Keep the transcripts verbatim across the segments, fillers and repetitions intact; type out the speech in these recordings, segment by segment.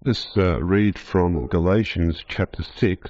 Let's uh, read from Galatians chapter six.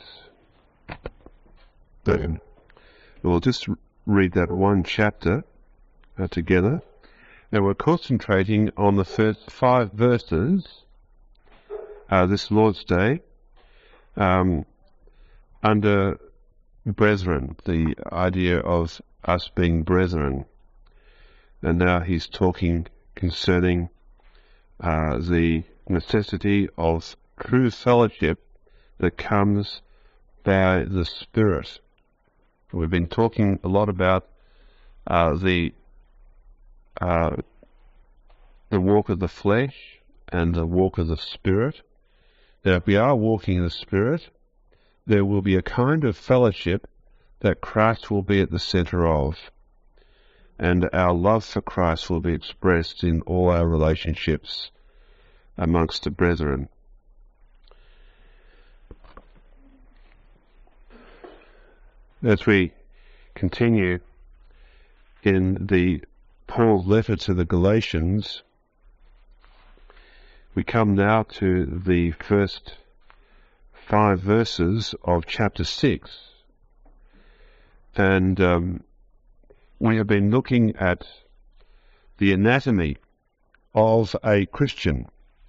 And we'll just read that one chapter uh, together. And we're concentrating on the first five verses uh, this Lord's Day um, under brethren, the idea of us being brethren. And now he's talking concerning uh, the necessity of true fellowship that comes by the Spirit. We've been talking a lot about uh, the uh, the walk of the flesh and the walk of the Spirit. That if we are walking in the Spirit, there will be a kind of fellowship that Christ will be at the centre of, and our love for Christ will be expressed in all our relationships amongst the brethren. As we continue in the Paul's letter to the Galatians, we come now to the first five verses of chapter six, and um, we have been looking at the anatomy of a Christian.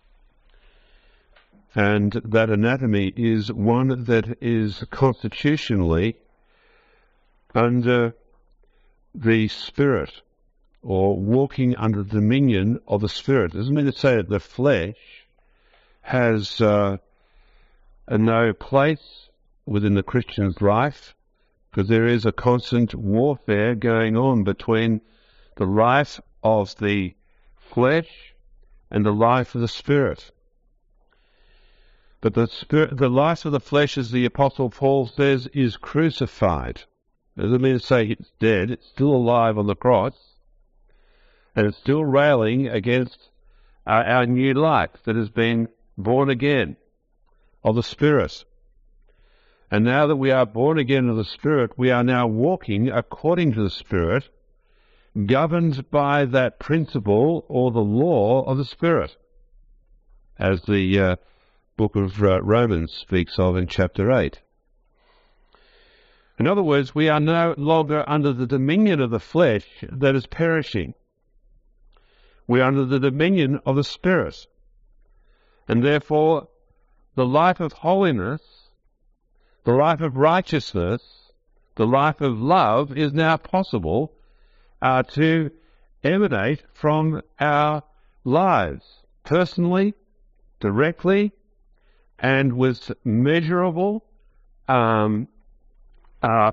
And that anatomy is one that is constitutionally under the Spirit, or walking under the dominion of the Spirit. It doesn't mean to say that the flesh has uh, a no place within the Christian's life, because there is a constant warfare going on between the life of the flesh and the life of the Spirit. But the spirit, the life of the flesh, as the Apostle Paul says, is crucified. It doesn't mean to say it's dead. It's still alive on the cross, and it's still railing against our, our new life that has been born again of the Spirit. And now that we are born again of the Spirit, we are now walking according to the Spirit, governed by that principle or the law of the Spirit, as the uh, book of uh, Romans speaks of in chapter eight. In other words, we are no longer under the dominion of the flesh that is perishing. We are under the dominion of the Spirit. And therefore, the life of holiness, the life of righteousness, the life of love is now possible uh, to emanate from our lives, personally, directly, and with measurable um, uh,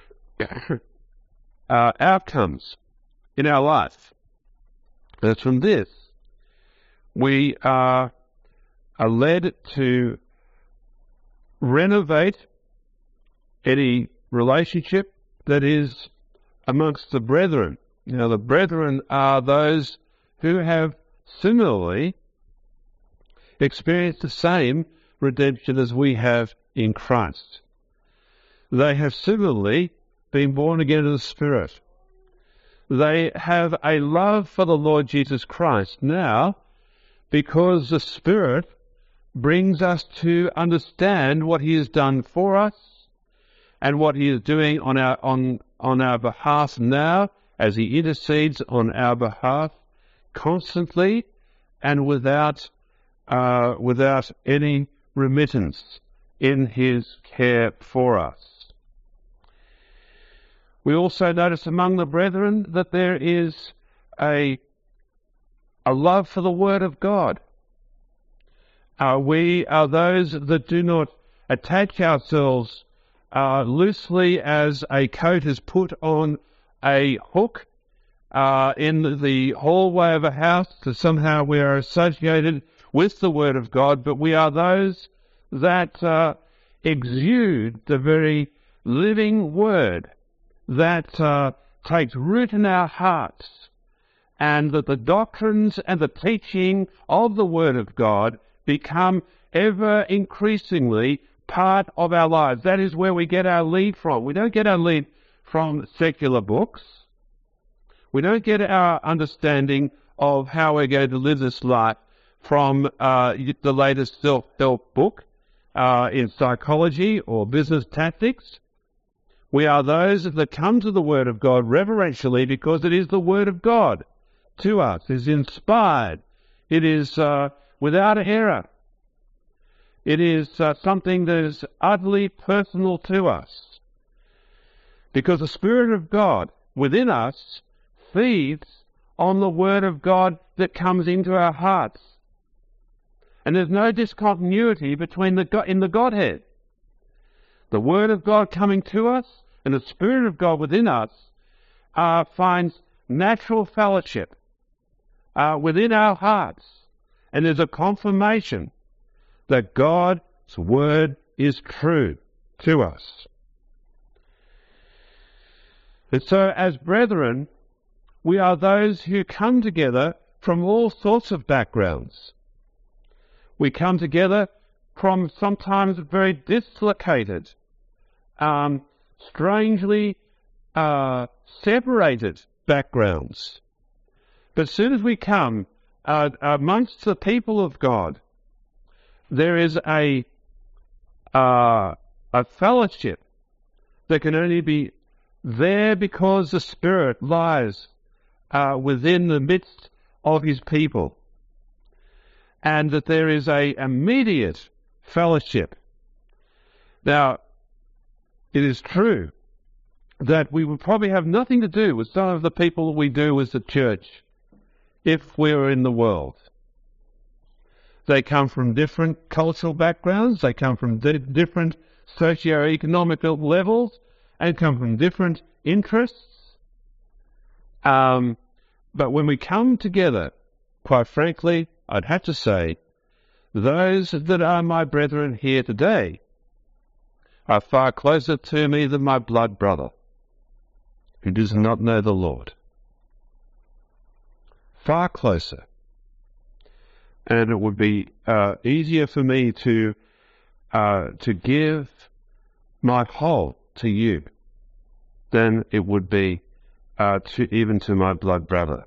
uh, outcomes in our life. And from this, we are, are led to renovate any relationship that is amongst the brethren. Now, the brethren are those who have similarly experienced the same redemption as we have in Christ. They have similarly been born again of the Spirit. They have a love for the Lord Jesus Christ now, because the Spirit brings us to understand what He has done for us and what He is doing on our on on our behalf now, as He intercedes on our behalf constantly and without uh, without any remittance in His care for us. We also notice among the brethren that there is a a love for the Word of God. Uh, we are those that do not attach ourselves uh, loosely as a coat is put on a hook uh, in the hallway of a house, that somehow we are associated with the Word of God, but we are those that uh, exude the very living Word that uh, takes root in our hearts, and that the doctrines and the teaching of the Word of God become ever increasingly part of our lives. That is where we get our lead from. We don't get our lead from secular books. We don't get our understanding of how we're going to live this life from uh, the latest self-help book uh, in psychology or business tactics. We are those that come to the Word of God reverentially because it is the Word of God to us. It is inspired. It is uh, without error. It is uh, something that is utterly personal to us. Because the Spirit of God within us feeds on the Word of God that comes into our hearts. And there's no discontinuity between the God, in the Godhead. The Word of God coming to us and the Spirit of God within us uh, finds natural fellowship uh, within our hearts. And there's a confirmation that God's Word is true to us. And so, as brethren, we are those who come together from all sorts of backgrounds. We come together from sometimes very dislocated, um, strangely uh, separated backgrounds. But as soon as we come uh, amongst the people of God, there is a uh, a fellowship that can only be there because the Spirit lies uh, within the midst of His people, and that there is a immediate fellowship. Now, it is true that we would probably have nothing to do with some of the people we do as a church if we were in the world. They come from different cultural backgrounds, they come from di- different socio-economic levels, and come from different interests. Um, but when we come together, quite frankly, I'd have to say, those that are my brethren here today are far closer to me than my blood brother, who does not know the Lord. Far closer. And it would be uh, easier for me to uh, to give my whole to you than it would be uh, to even to my blood brother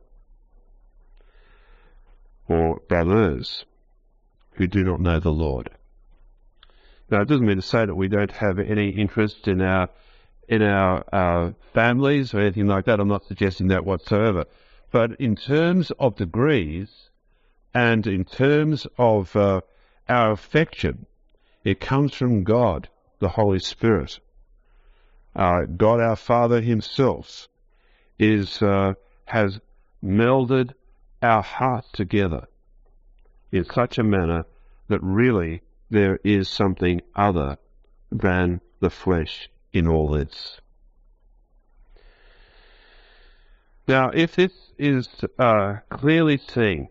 or brothers who do not know the Lord. Now, it doesn't mean to say that we don't have any interest in our in our uh, families or anything like that. I'm not suggesting that whatsoever. But in terms of degrees and in terms of uh, our affection, it comes from God, the Holy Spirit. Uh, God our Father Himself is uh, has melded our hearts together in such a manner that really there is something other than the flesh in all this. Now, if this is uh, clearly seen,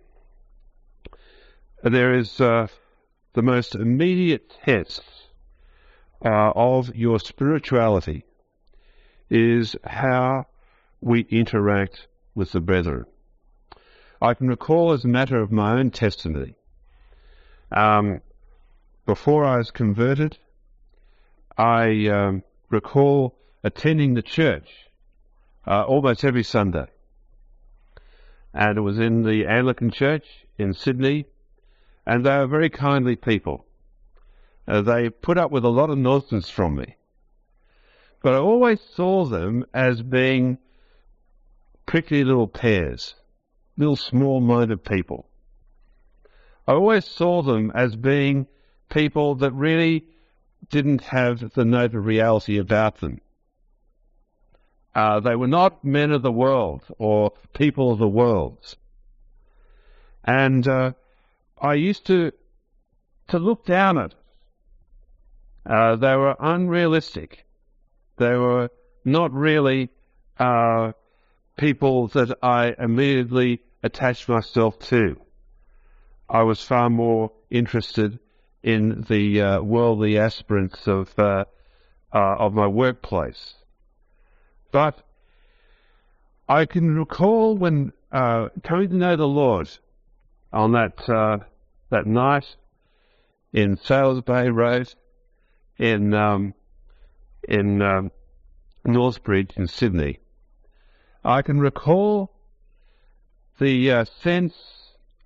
there is uh, the most immediate test uh, of your spirituality is how we interact with the brethren. I can recall, as a matter of my own testimony, um, before I was converted, I um, recall attending the church uh, almost every Sunday. And it was in the Anglican Church in Sydney, and they were very kindly people. Uh, they put up with a lot of nonsense from me. But I always saw them as being prickly little pears, little small-minded people. I always saw them as being people that really didn't have the note of reality about them. Uh, they were not men of the world or people of the world. And uh, I used to to look down at it. Uh, they were unrealistic. They were not really uh, people that I immediately attached myself to. I was far more interested in the uh, worldly aspirants of uh, uh, of my workplace. But I can recall when uh, coming to know the Lord on that uh, that night in Sales Bay Road in um, in um, Northbridge in Sydney. I can recall the uh, sense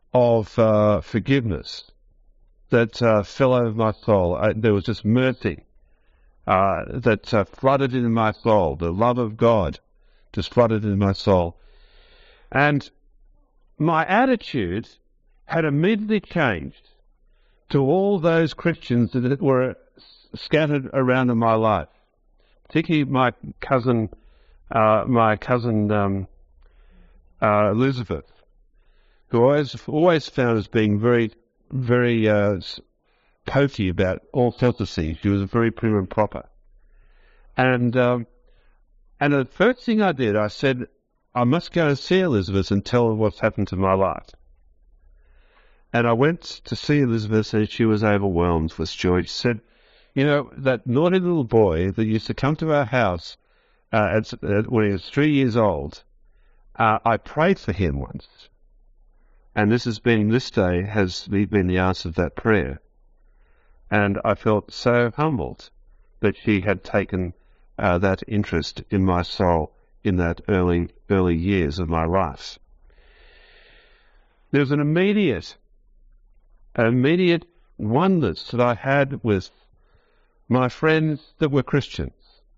of uh, forgiveness that uh, fell over my soul. I, there was just mercy uh, that uh, flooded into my soul. The love of God just flooded into my soul. And my attitude had immediately changed to all those Christians that were scattered around in my life, particularly my cousin, uh, my cousin um, uh, Elizabeth, who I always, always found as being very, very uh, pokey about all sorts of things. She was very prim and proper. And um, and the first thing I did, I said, I must go and see Elizabeth and tell her what's happened to my life. And I went to see Elizabeth, and she was overwhelmed with joy. She said, you know, that naughty little boy that used to come to our house uh, at, at, when he was three years old, uh, I prayed for him once. And this has been, this day has been the answer to that prayer. And I felt so humbled that she had taken uh, that interest in my soul in that early, early years of my life. There was an immediate, immediate oneness that I had with my friends that were Christians.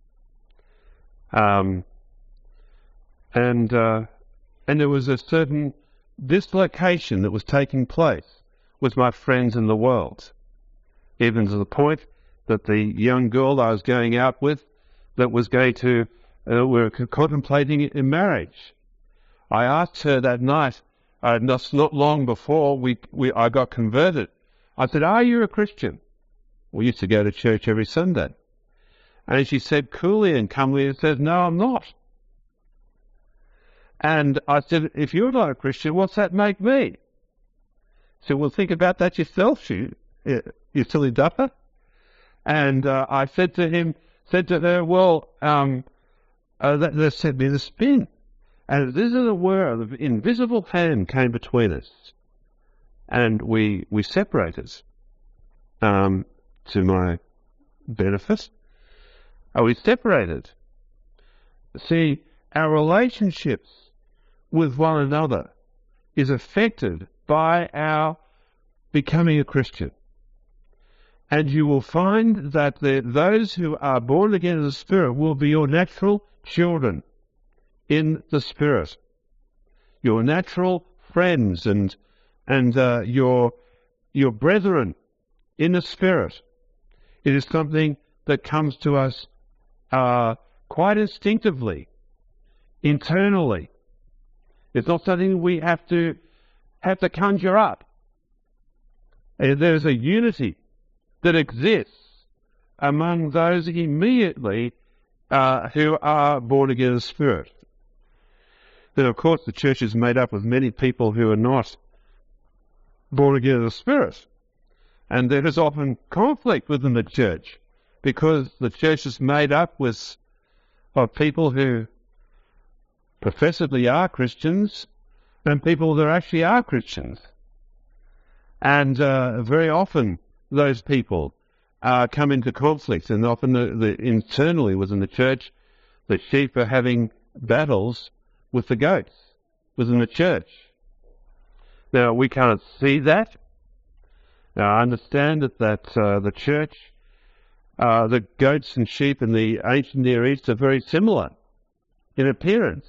Um, and, uh, and there was a certain dislocation that was taking place with my friends in the world, even to the point that the young girl I was going out with that was going to, uh, we were contemplating in marriage. I asked her that night, uh, not, not long before we, we, I got converted, I said, are you a Christian? We used to go to church every Sunday. And she said coolly and calmly, and said, no, I'm not. And I said, if you're not a Christian, what's that make me? She said, well, think about that yourself, you, you silly duffer. And uh, I said to him, said to her, well, um, uh, that, that sent me the spin. And this is a word, the invisible hand came between us. And we, we separated, um, to my benefit. Are we separated? See, our relationships with one another is affected by our becoming a Christian. And you will find that the, those who are born again in the Spirit will be your natural children in the Spirit, your natural friends and and uh, your your brethren in the Spirit. It is something that comes to us uh, quite instinctively, internally. It's not something we have to have to conjure up. There's a unity that exists among those immediately uh, who are born again in the Spirit. Then, of course, the church is made up of many people who are not born again in the Spirit. And there is often conflict within the church because the church is made up with of people who professedly are Christians and people that actually are Christians. And uh, very often those people uh, come into conflict, and often the, the, internally within the church, the sheep are having battles with the goats within the church. Now, we can't see that. Now, I understand that, that uh, the church, uh, the goats and sheep in the ancient Near East are very similar in appearance.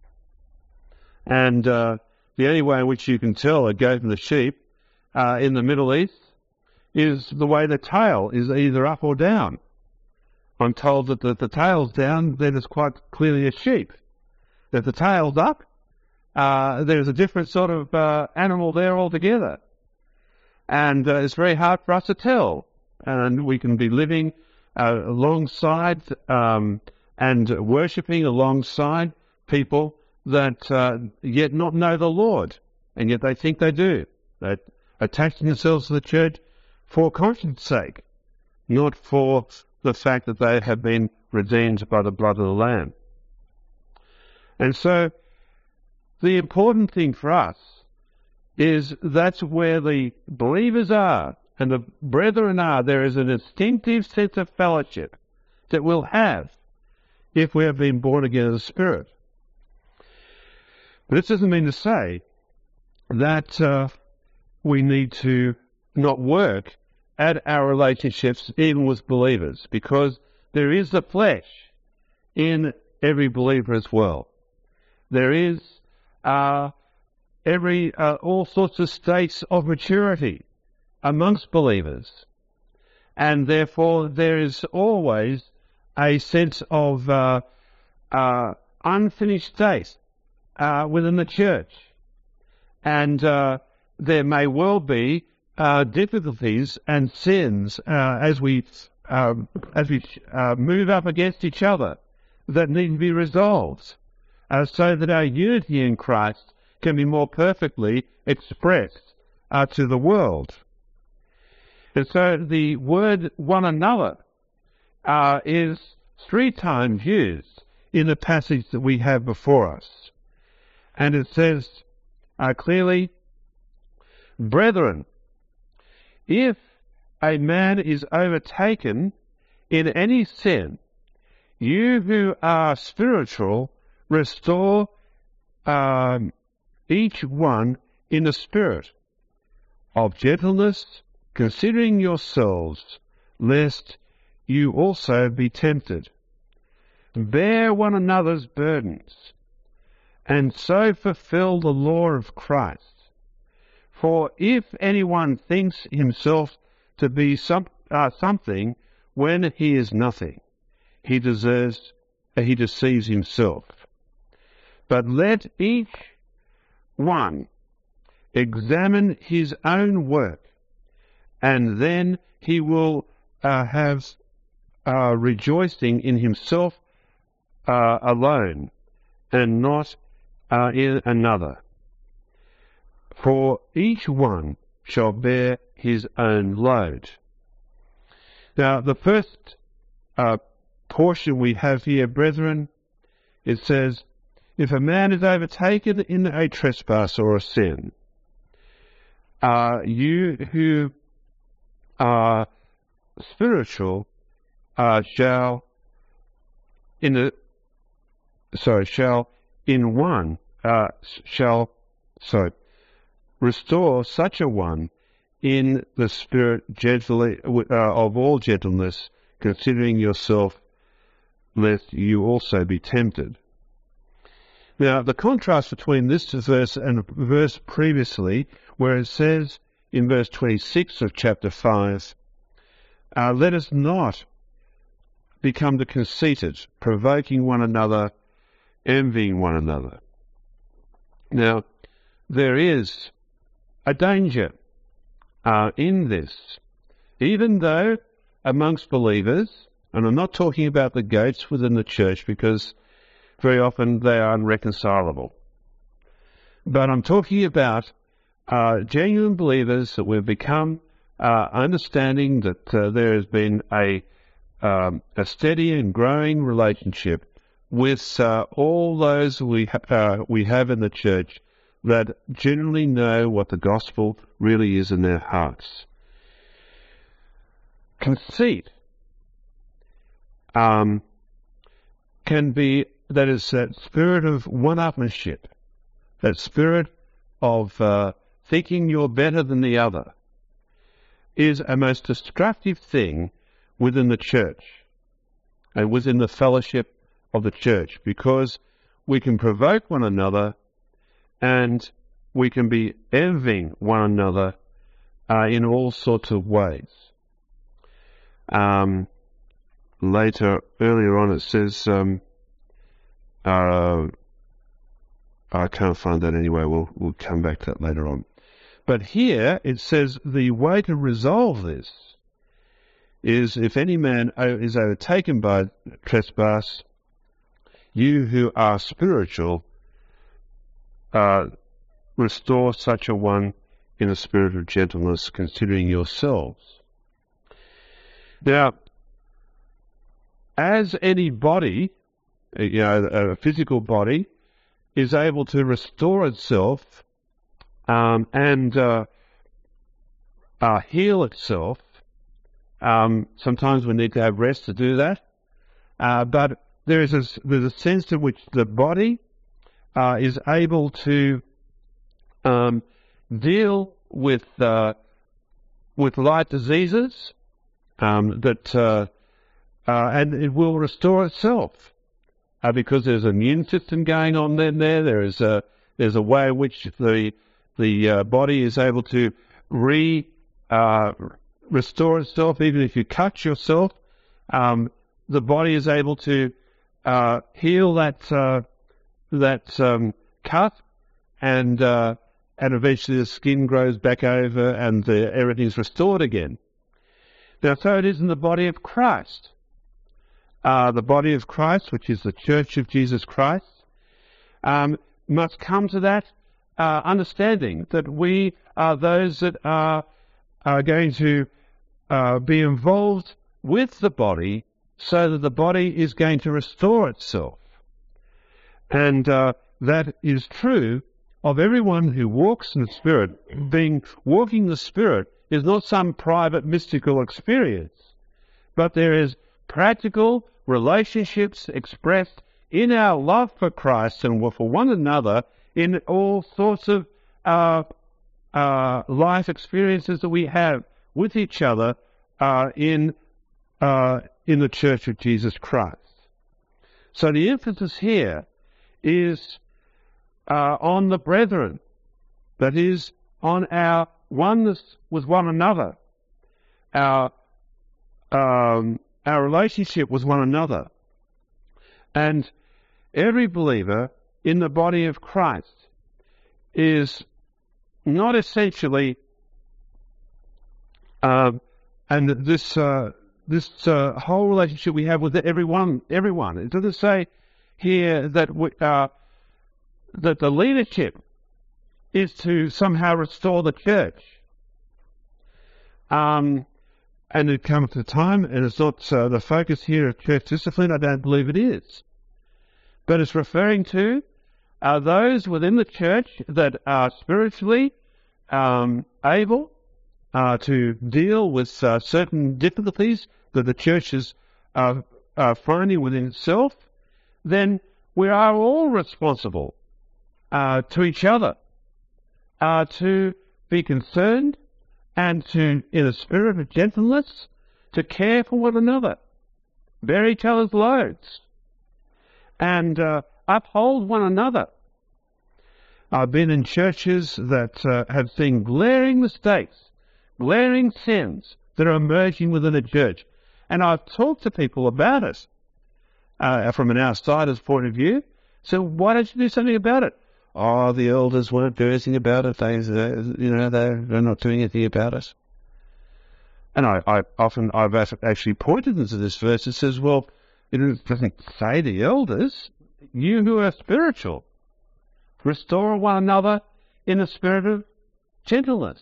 And uh, the only way in which you can tell a goat and a sheep uh, in the Middle East is the way the tail is either up or down. I'm told that the, the tail's down, then it's quite clearly a sheep. If the tail's up, uh, there's a different sort of uh, animal there altogether. And uh, it's very hard for us to tell. And we can be living uh, alongside um, and worshipping alongside people that uh, yet not know the Lord, and yet they think they do. They attach themselves to the church for conscience sake, not for the fact that they have been redeemed by the blood of the Lamb. And so the important thing for us is that's where the believers are and the brethren are. There is an instinctive sense of fellowship that we'll have if we have been born again of the Spirit. But this doesn't mean to say that uh, we need to not work at our relationships even with believers, because there is the flesh in every believer as well. There is uh, every uh, all sorts of states of maturity amongst believers, and therefore there is always a sense of uh, uh, unfinished state uh, within the church, and uh, there may well be uh, difficulties and sins uh, as we um, as we uh, move up against each other that need to be resolved, uh, so that our unity in Christ can be more perfectly expressed uh, to the world. And so the word one another uh, is three times used in the passage that we have before us. And it says uh, clearly, brethren, if a man is overtaken in any sin, you who are spiritual, restore um, each one in the spirit of gentleness, considering yourselves, lest you also be tempted. Bear one another's burdens, and so fulfill the law of Christ. For if anyone thinks himself to be some, uh, something when he is nothing, he deserves, uh, he deceives himself. But let each one examine his own work, and then he will uh, have uh, rejoicing in himself uh, alone, and not uh, in another. For each one shall bear his own load. Now, the first uh, portion we have here, brethren, it says, if a man is overtaken in a trespass or a sin, uh, you who are spiritual uh, shall in the sorry shall in one uh, shall sorry restore such a one in the spirit gently uh, of all gentleness, considering yourself, lest you also be tempted. Now, the contrast between this verse and the verse previously, where it says in verse twenty-six of chapter five, uh, let us not become the conceited, provoking one another, envying one another. Now, there is a danger uh, in this, even though amongst believers, and I'm not talking about the goats within the church, because very often they are unreconcilable, but I'm talking about uh, genuine believers that we've become uh, understanding that uh, there has been a um, a steady and growing relationship with uh, all those we ha- uh, we have in the church that generally know what the gospel really is in their hearts. Conceit um, can be, that is that spirit of one-upmanship, that spirit of uh, thinking you're better than the other, is a most destructive thing within the church and within the fellowship of the church, because we can provoke one another and we can be envying one another uh, in all sorts of ways. Um, later, earlier on, it says, um, uh, I can't find that anyway, we'll, we'll come back to that later on. But here it says the way to resolve this is, if any man is overtaken by trespass, you who are spiritual, uh, restore such a one in a spirit of gentleness, considering yourselves. Now, as any body, you know, a physical body, is able to restore itself um, and uh, uh, heal itself, um, sometimes we need to have rest to do that, uh, but there is a, there's a sense in which the body uh, is able to um, deal with uh, with light diseases, um, that uh, uh, and it will restore itself uh, because there's an immune system going on then there. There is a there's a way in which the the uh, body is able to re uh, restore itself. Even if you cut yourself, um, the body is able to uh, heal that uh, that um, cut, and uh, and eventually the skin grows back over and the, everything's restored again. Now, so it is in the body of Christ. Uh, the body of Christ, which is the Church of Jesus Christ, um, must come to that uh, understanding that we are those that are, are going to uh, be involved with the body so that the body is going to restore itself. And uh, that is true of everyone who walks in the Spirit. Being walking the Spirit is not some private mystical experience, but there is practical relationships expressed in our love for Christ and for one another in all sorts of uh, uh, life experiences that we have with each other uh, in uh, in the Church of Jesus Christ. So the emphasis here is uh, on the brethren, that is, on our oneness with one another, our um, our relationship with one another. And every believer in the body of Christ is not essentially, uh, and this uh, this uh, whole relationship we have with everyone, everyone. It doesn't say here that we, uh, that the leadership is to somehow restore the church. Um, and it comes to time, and it's not uh, the focus here of church discipline. I don't believe it is. But it's referring to uh, those within the church that are spiritually um, able uh, to deal with uh, certain difficulties that the church is uh, uh, finding within itself. Then we are all responsible uh, to each other uh, to be concerned and to, in a spirit of gentleness, to care for one another, bear each other's loads, and uh, uphold one another. I've been in churches that uh, have seen glaring mistakes, glaring sins that are emerging within a church, and I've talked to people about it uh, from an outsider's point of view. So why don't you do something about it? Oh, the elders won't do anything about it. They, you know, they're, they're not doing anything about it. And I, I often, I've actually pointed them to this verse. It says, well, it doesn't say the elders, you who are spiritual, restore one another in a spirit of gentleness.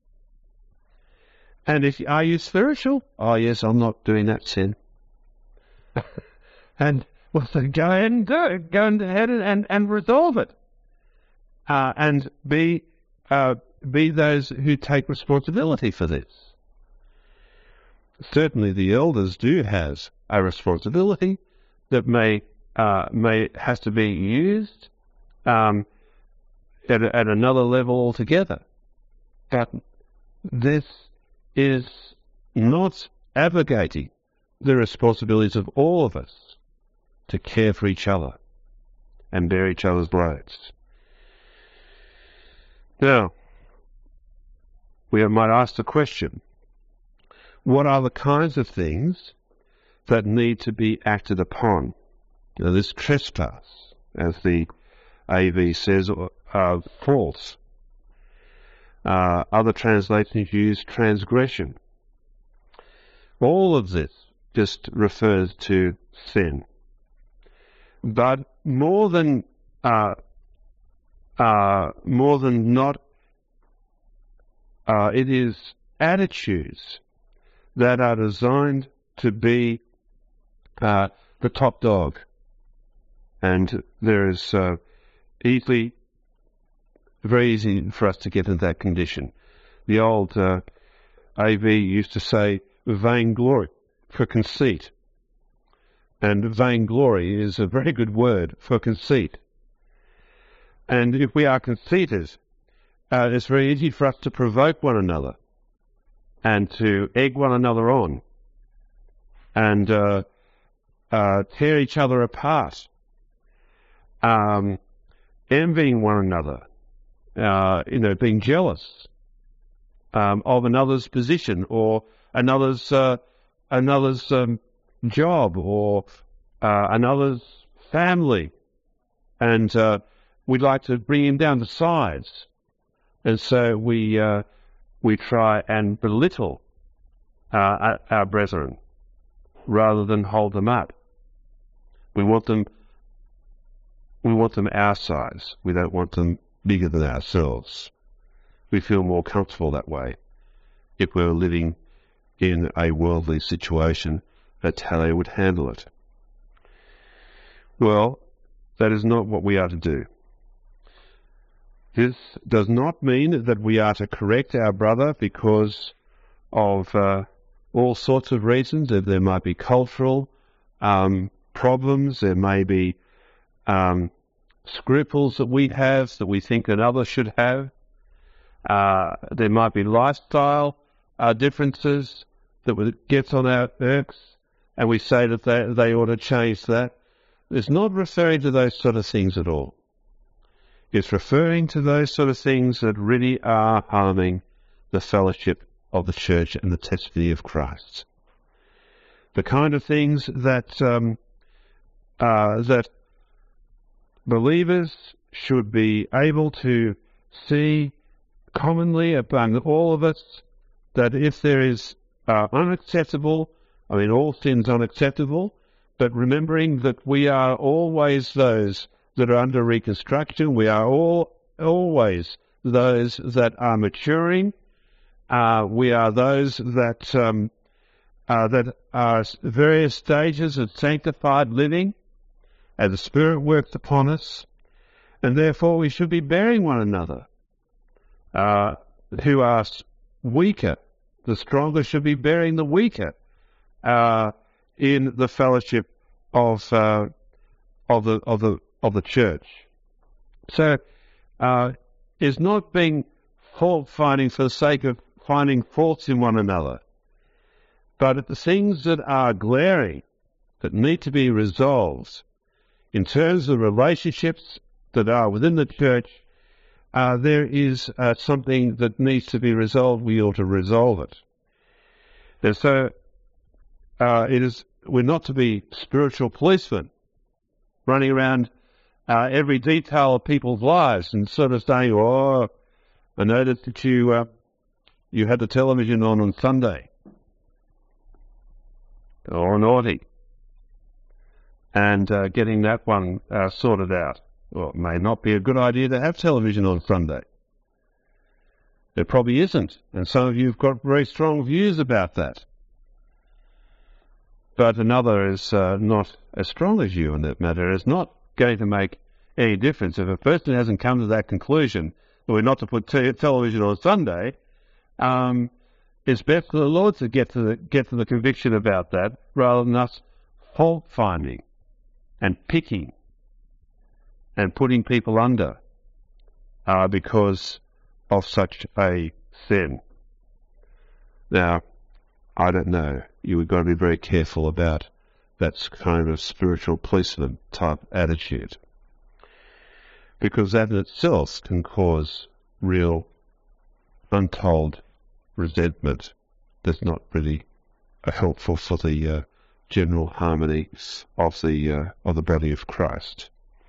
And if are you spiritual? Oh, yes, I'm not doing that sin. And well, so go ahead and do it. Go ahead and, and, and resolve it. Uh, and be uh, be those who take responsibility for this. Certainly, the elders do have a responsibility that may uh, may has to be used um, at a, at another level altogether. But this is not abrogating the responsibilities of all of us to care for each other and bear each other's loads. Now, we might ask the question, what are the kinds of things that need to be acted upon? Now, this trespass, as the A V says, are false. Uh, other translations use transgression. All of this just refers to sin. But more than uh, Uh, more than not, uh, it is attitudes that are designed to be uh, the top dog. And there is uh, easily, very easy for us to get into that condition. The old uh, A V used to say vainglory for conceit. And vainglory is a very good word for conceit. And if we are conceited, uh, it's very easy for us to provoke one another and to egg one another on and uh, uh, tear each other apart, um, envying one another, uh, you know, being jealous um, of another's position or another's uh, another's um, job or uh, another's family, and uh, we'd like to bring him down to size, and so we uh, we try and belittle uh, our brethren rather than hold them up. We want them. We want them our size. We don't want them bigger than ourselves. We feel more comfortable that way. If we're living in a worldly situation, that's how they would handle it. Well, that is not what we are to do. This does not mean that we are to correct our brother because of uh, all sorts of reasons. There might be cultural um, problems, there may be um, scruples that we have that we think another should have. Uh, there might be lifestyle uh, differences that gets on our irks, and we say that they, they ought to change that. It's not referring to those sort of things at all. It's referring to those sort of things that really are harming the fellowship of the church and the testimony of Christ. The kind of things that um, uh, that believers should be able to see commonly among all of us, that if there is uh, unacceptable, I mean all sin's unacceptable, but remembering that we are always those that are under reconstruction, we are all always those that are maturing, uh, we are those that um, uh, that are various stages of sanctified living, as the Spirit works upon us, and therefore we should be bearing one another. Uh, who are weaker, the stronger should be bearing the weaker uh, in the fellowship of uh, of the of the of the church. So, uh, it's not being fault finding for the sake of finding faults in one another, but at the things that are glaring, that need to be resolved in terms of relationships that are within the church. Uh, there is uh, something that needs to be resolved. We ought to resolve it. And so, uh, it is. We're not to be spiritual policemen, running around uh, every detail of people's lives and sort of saying, "Oh, I noticed that you uh, you had the television on on Sunday, or naughty," and uh, getting that one uh, sorted out. Well, it may not be a good idea to have television on Sunday. It probably isn't, and some of you have got very strong views about that. But another is uh, not as strong as you in that matter. It's not going to make any difference. If a person hasn't come to that conclusion that we're not to put t- television on Sunday, um, it's best for the Lord to get to the, get to the conviction about that rather than us fault finding and picking and putting people under uh, because of such a sin. Now, I don't know. You've got to be very careful about that kind of spiritual policeman type attitude, because that in itself can cause real untold resentment that's not really helpful for the uh, general harmony of the uh, of the body of Christ.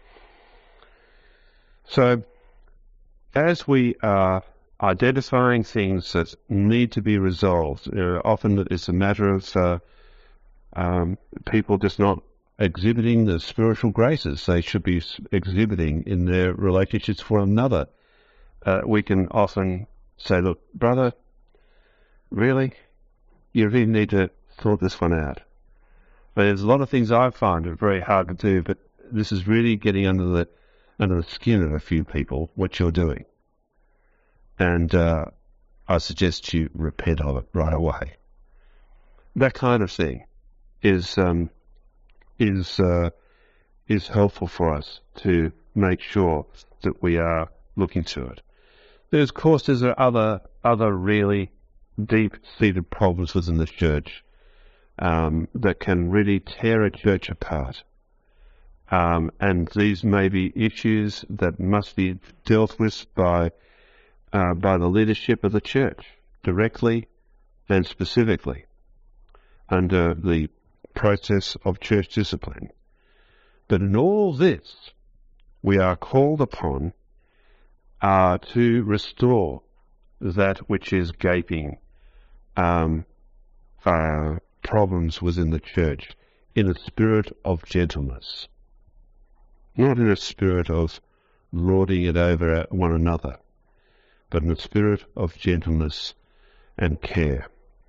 So, as we are identifying things that need to be resolved, uh, often it's a matter of uh, um, people just not exhibiting the spiritual graces they should be exhibiting in their relationships for one another. Uh, we can often say, "Look, brother, really, you really need to sort this one out." But there's a lot of things I find are very hard to do, but this is really getting under the under the skin of a few people, what you're doing. And uh, I suggest you repent of it right away. That kind of thing is um, is uh, is helpful for us to make sure that we are looking to it. There's, of course, there's other, other really deep-seated problems within the church um, that can really tear a church apart. Um, and these may be issues that must be dealt with by uh, by the leadership of the church, directly and specifically, under the process of church discipline. But in all this, we are called upon uh, to restore that which is gaping um, uh, problems within the church in a spirit of gentleness. Not in a spirit of lording it over one another, but in a spirit of gentleness and care.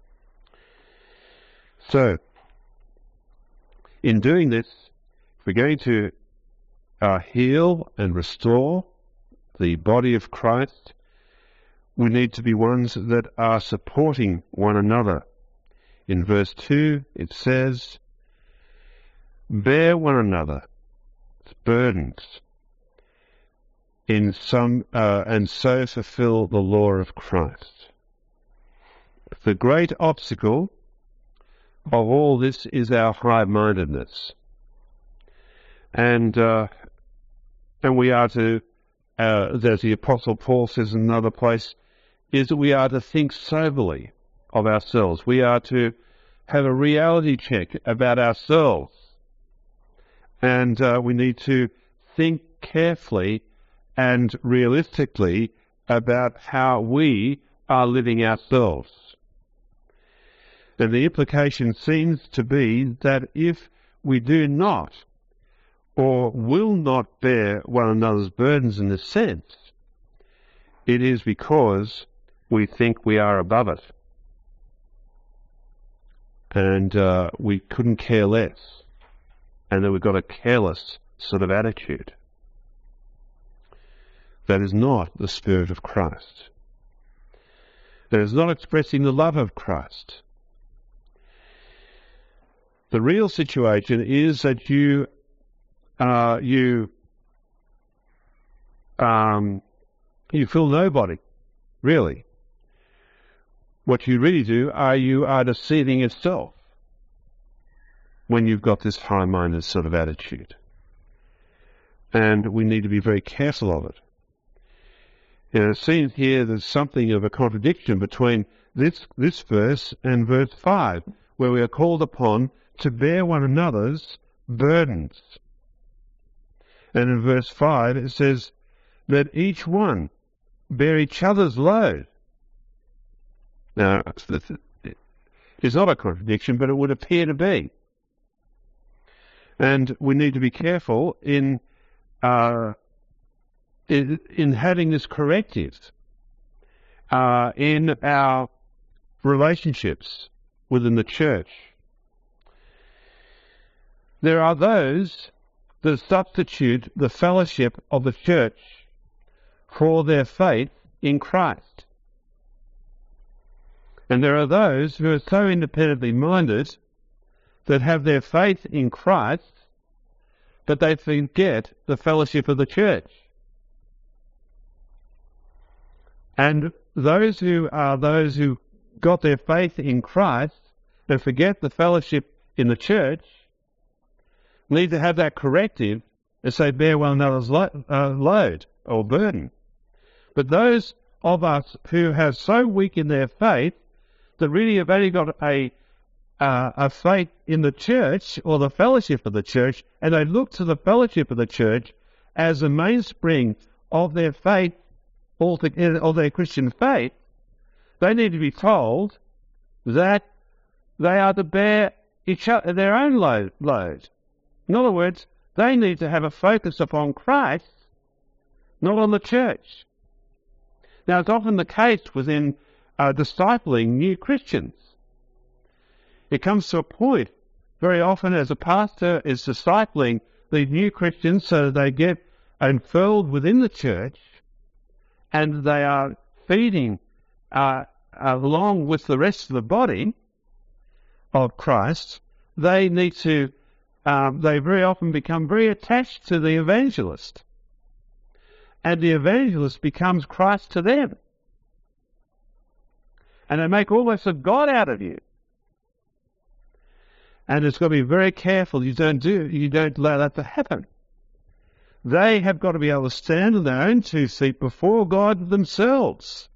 So, in doing this, if we're going to uh, heal and restore the body of Christ, we need to be ones that are supporting one another. In verse two, it says, bear one another burdens in some uh, and so fulfill the law of Christ. The great obstacle of all this is our high-mindedness, and uh, and we are to, uh, as the Apostle Paul says in another place, is that we are to think soberly of ourselves. We are to have a reality check about ourselves. And uh, we need to think carefully and realistically about how we are living ourselves. And the implication seems to be that if we do not or will not bear one another's burdens in this sense, it is because we think we are above it. And uh, we couldn't care less. And that we've got a careless sort of attitude. That is not the Spirit of Christ. That is not expressing the love of Christ. The real situation is that you, uh, you, um, you feel nobody, really. What you really do are you are deceiving yourself when you've got this high-minded sort of attitude. And we need to be very careful of it. And it seems here there's something of a contradiction between this, this verse and verse five, where we are called upon to bear one another's burdens. And in verse five it says, let each one bear each other's load. Now, it's not a contradiction, but it would appear to be. And we need to be careful in, uh, in, in having this corrective uh, in our relationships within the church. There are those that substitute the fellowship of the church for their faith in Christ. And there are those who are so independently minded that have their faith in Christ, but they forget the fellowship of the church. And those who are those who got their faith in Christ and forget the fellowship in the church need to have that corrective and say, bear one another's lo- uh, load or burden. But those of us who are so weak in their faith that really have only got a Uh, a faith in the church or the fellowship of the church, and they look to the fellowship of the church as the mainspring of their faith, or their Christian faith, they need to be told that they are to bear each other, their own load, load. In other words, they need to have a focus upon Christ, not on the church. Now, it's often the case within uh, discipling new Christians. It comes to a point very often as a pastor is discipling these new Christians so that they get unfurled within the church and they are feeding uh, along with the rest of the body of Christ. They need to, um, they very often become very attached to the evangelist. and the evangelist becomes Christ to them. And they make almost a God out of you. And it's got to be very careful you don't do, you don't allow that to happen. They have got to be able to stand on their own two feet before God themselves.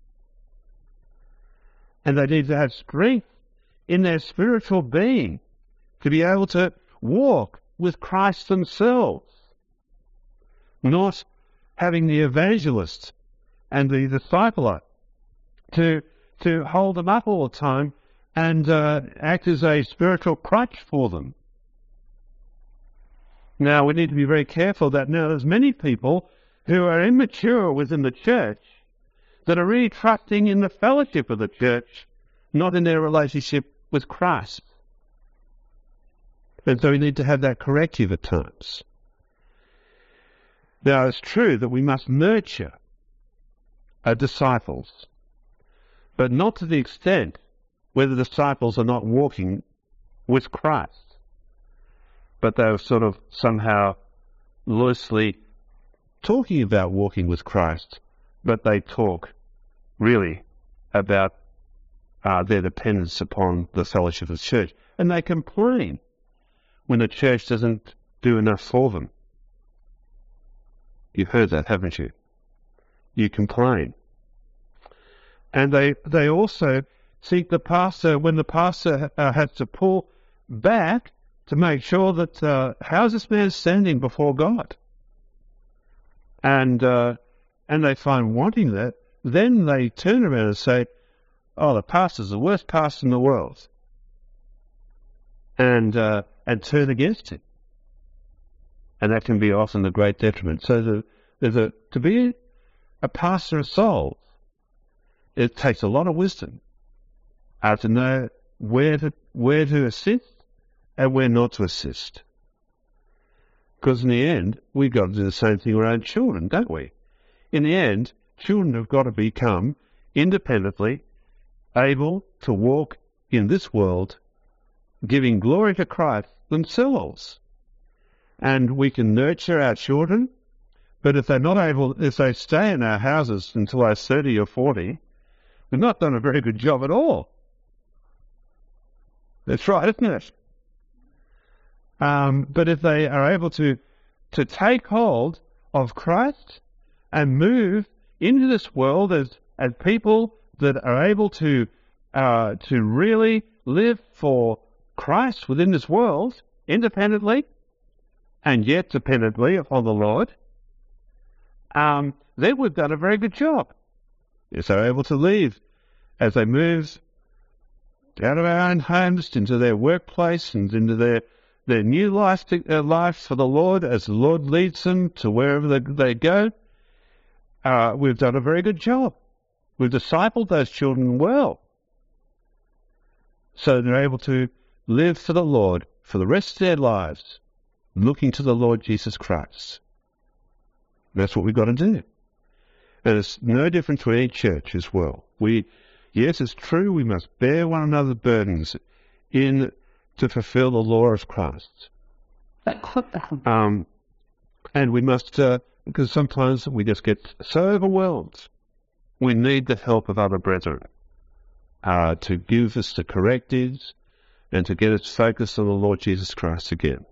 And they need to have strength in their spiritual being to be able to walk with Christ themselves, not having the evangelist and the discipler to to hold them up all the time and uh, act as a spiritual crutch for them. Now, we need to be very careful that now there's many people who are immature within the church that are really trusting in the fellowship of the church, not in their relationship with Christ. And so we need to have that corrective at times. Now, it's true that we must nurture our disciples, but not to the extent where the disciples are not walking with Christ, but they're sort of somehow loosely talking about walking with Christ, but they talk really about uh, their dependence upon the fellowship of the church. And they complain when the church doesn't do enough for them. You've heard that, haven't you? You complain. And they, they also think the pastor, when the pastor uh, has to pull back to make sure that, uh, how's this man standing before God? And, uh, and they find wanting that, then they turn around and say, oh, the pastor's the worst pastor in the world. And, uh, and turn against him. And that can be often a great detriment. So the, there's a, to be a pastor of souls, it takes a lot of wisdom uh, to know where to, where to assist and where not to assist. Because in the end, we've got to do the same thing with our own children, don't we? In the end, children have got to become independently able to walk in this world, giving glory to Christ themselves. And we can nurture our children, but if they're not able, if they stay in our houses until they're thirty or forty, we've not done a very good job at all. That's right, isn't it? Um, but if they are able to, to take hold of Christ and move into this world as, as people that are able to, uh, to really live for Christ within this world, independently, and yet dependently upon the Lord, um, then we've done a very good job. If they're able to leave as they move out of our own homes into their workplace and into their their new life, to, uh, life for the Lord, as the Lord leads them to wherever they, they go, uh, we've done a very good job. We've discipled those children well, so they're able to live for the Lord for the rest of their lives, looking to the Lord Jesus Christ. That's what we've got to do. And it's no different to any church as well. We, yes, it's true, we must bear one another's burdens in to fulfill the law of Christ. Um, and we must, uh, because sometimes we just get so overwhelmed. We need the help of other brethren uh, to give us the correctives and to get us focused on the Lord Jesus Christ again.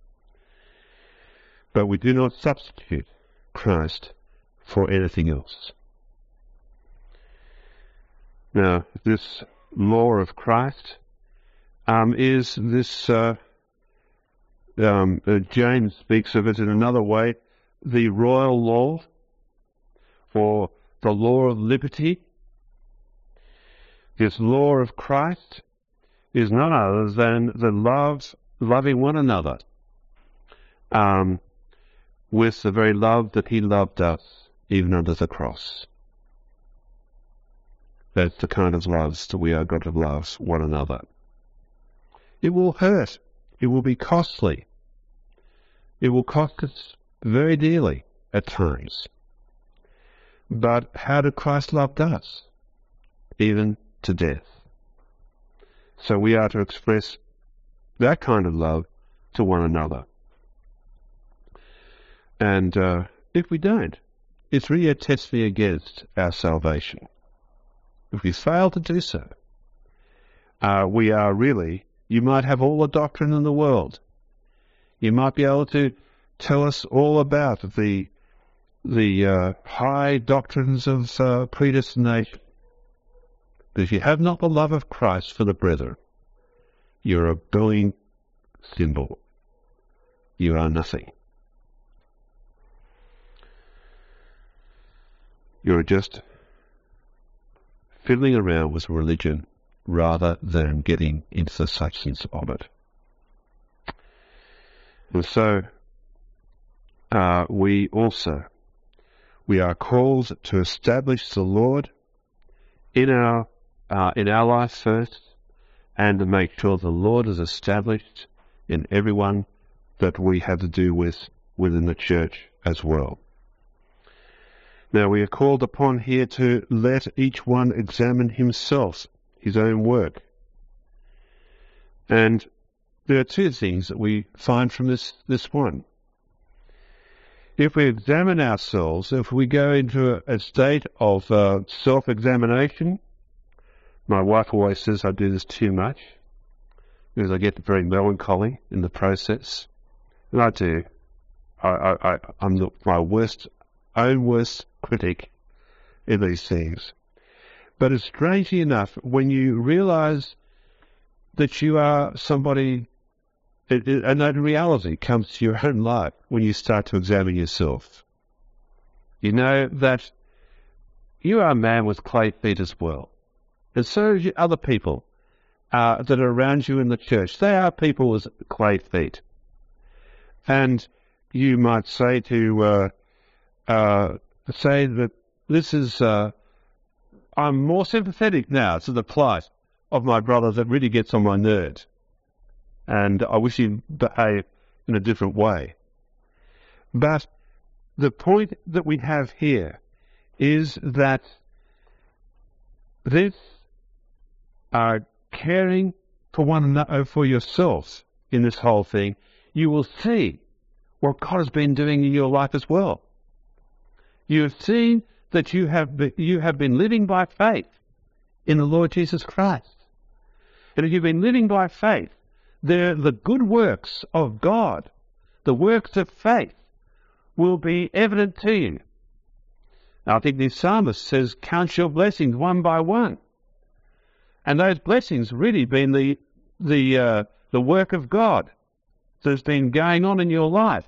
But we do not substitute Christ for anything else. Now, this law of Christ um, is this, uh, um, uh, James speaks of it in another way, the royal law, or the law of liberty. This law of Christ is none other than the love, loving one another, um, with the very love that he loved us, even under the cross. That's the kind of love that we are going to love one another. It will hurt. It will be costly. It will cost us very dearly at times. But how did Christ love us? Even to death. So we are to express that kind of love to one another. And uh, if we don't, it's really a test me against our salvation. If we fail to do so, uh, we are really, you might have all the doctrine in the world. You might be able to tell us all about the the uh, high doctrines of uh, predestination. But if you have not the love of Christ for the brethren, you're a burning symbol. You are nothing. You're just fiddling around with religion rather than getting into the substance of it. And so uh, we also, we are called to establish the Lord in our uh, in our life first, and to make sure the Lord is established in everyone that we have to do with within the church as well. Now we are called upon here to let each one examine himself, his own work. And there are two things that we find from this, this one. If we examine ourselves, if we go into a, a state of uh, self-examination, my wife always says I do this too much, because I get very melancholy in the process. And I do. I, I, I, I'm the, my worst, own worst critic in these things. But it's strangely enough, when you realize that you are somebody, it, it, and that reality comes to your own life when you start to examine yourself. You know that you are a man with clay feet as well. And so are other people uh, that are around you in the church. They are people with clay feet. And you might say to, uh, uh, say that this is, uh, I'm more sympathetic now to the plight of my brother that really gets on my nerves. And I wish he'd behave in a different way. But the point that we have here is that this uh, caring for one another, for yourself in this whole thing, you will see what God has been doing in your life as well. You have seen that you have been, you have been living by faith in the Lord Jesus Christ. And if you've been living by faith, the, the good works of God, the works of faith, will be evident to you. Now, I think the psalmist says, count your blessings one by one. And those blessings really been the the uh, the work of God that's been going on in your life.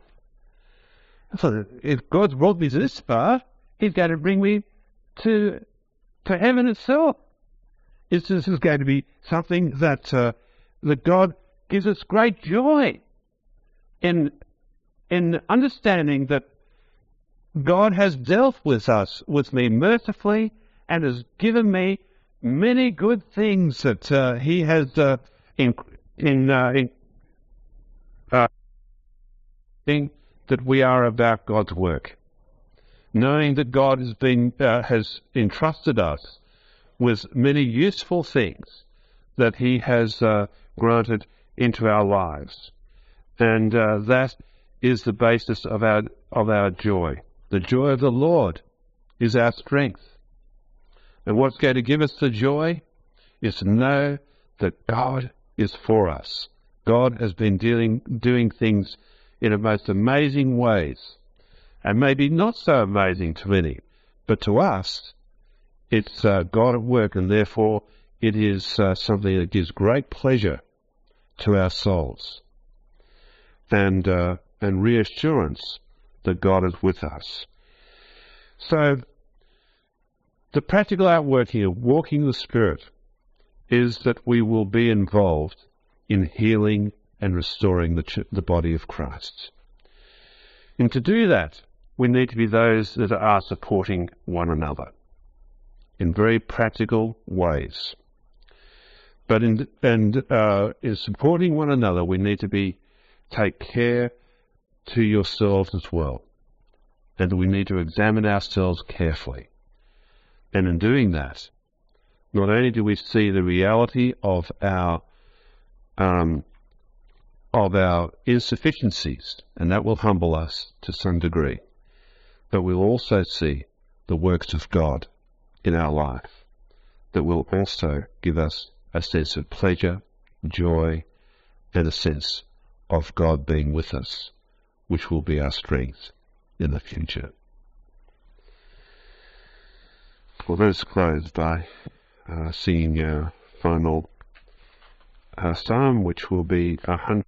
So if God's brought me this far, He's going to bring me to to heaven itself. It's, this is going to be something that uh, that God gives us great joy in in understanding that God has dealt with us, with me mercifully, and has given me many good things that uh, He has uh, in in, uh, in uh, think that we are about God's work, knowing that God has been uh, has entrusted us with many useful things that He has uh, granted into our lives, and uh, that is the basis of our of our joy. The joy of the Lord is our strength. And what's going to give us the joy is to know that God is for us. God has been dealing, doing things in the most amazing ways, and maybe not so amazing to many, but to us, it's uh, God at work, and therefore it is uh, something that gives great pleasure to our souls, and uh, and reassurance that God is with us. So, the practical outworking of walking the Spirit is that we will be involved in healing and restoring the, ch- the body of Christ. And to do that, we need to be those that are supporting one another in very practical ways. But in, and, uh, in supporting one another, we need to be take care to yourselves as well. And we need to examine ourselves carefully. And in doing that, not only do we see the reality of our um, of our insufficiencies, and that will humble us to some degree, but we'll also see the works of God in our life that will also give us a sense of pleasure, joy, and a sense of God being with us, which will be our strength in the future. Well, let us close by uh, singing our final uh, psalm, which will be a hundred.